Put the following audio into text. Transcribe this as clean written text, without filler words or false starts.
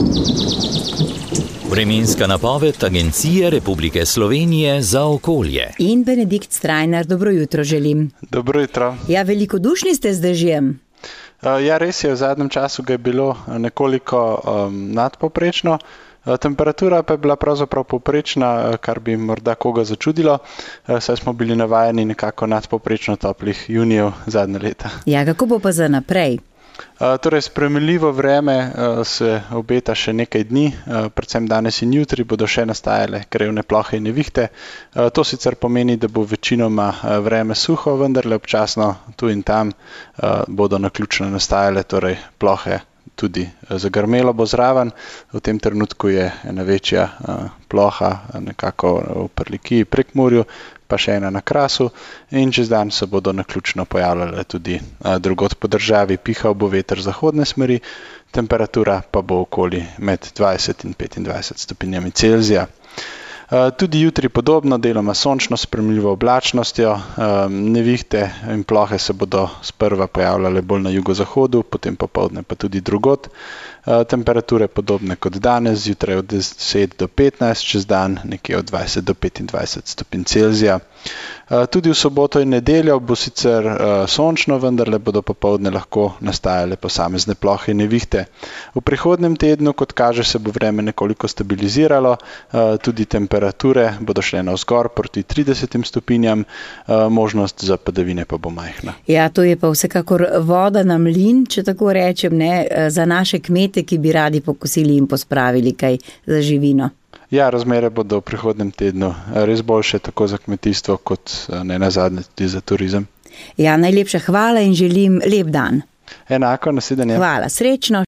Vremenska napoved Agencije Republike Slovenije za okolje. In Benedikt Strajnar, dobro jutro želim. Dobro jutro. Ja, velikodušni ste z dežjem. Ja, res je, v zadnjem času ga je bilo nekoliko nadpovprečno. Temperatura pa je bila pravzaprav povprečna, kar bi morda koga začudilo, saj smo bili navajeni nekako nadpovprečno toplih junijev zadnje leta. Ja, kako bo pa za naprej? Torej, spremenljivo vreme se obeta še nekaj dni, predvsem danes in jutri bodo še nastajale krajevne plohe in nevihte. To sicer pomeni, da bo večinoma vreme suho, vendarle občasno tu in tam bodo naključno nastajale torej plohe. Tudi zagrmelo bo zraven, v tem trenutku je ena večja ploha nekako v Prlekiji, Prekmurju, pa še ena na Krasu in čez dan se bodo naključno pojavljale tudi drugod po državi. Pihal bo veter zahodne smeri, temperatura pa bo okoli med 20 in 25 stopinjami Celzija. Tudi jutri podobno, deloma sončno, spremljivo oblačnostjo, nevihte in plohe se bodo sprva pojavljale bolj na jugozahodu, potem popoldne pa tudi drugod. Temperature podobne kot danes, zjutraj od 10 do 15, čez dan nekje od 20 do 25 stopinj Celzija. Tudi v soboto in nedeljo bo sicer sončno, vendarle bodo popoldne lahko nastajale posamezne plohe in nevihte. V prihodnjem tednu, kot kaže, se bo vreme nekoliko stabiliziralo, tudi temperature bodo šle navzgor proti 30 stopinjam, možnost za padavine pa bo majhna. Ja, to je pa vsekakor voda na mlin, če tako rečem, ne, za naše kmete, ki bi radi pokosili in pospravili kaj za živino. Ja, razmere bodo v prihodnjem tednu res boljše tako za kmetijstvo, kot ne nazadnje tudi za turizem. Ja, najlepša hvala in želim lep dan. Enako, nasvidenje. Hvala, srečno.